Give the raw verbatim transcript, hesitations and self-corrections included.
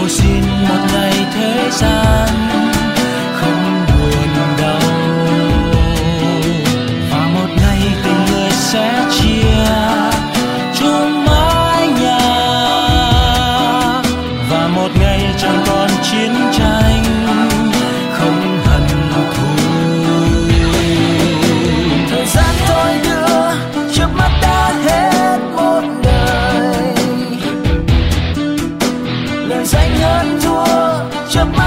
cầu xin một ngày thế gian không buồn đau, và một ngày tình người sẽ chia chung mái nhà, và một ngày chẳng còn chiến tranh không hận thù. Thời gian thôi đưa trước mắt đã hết một đời, lời danh hơn thua trước mắt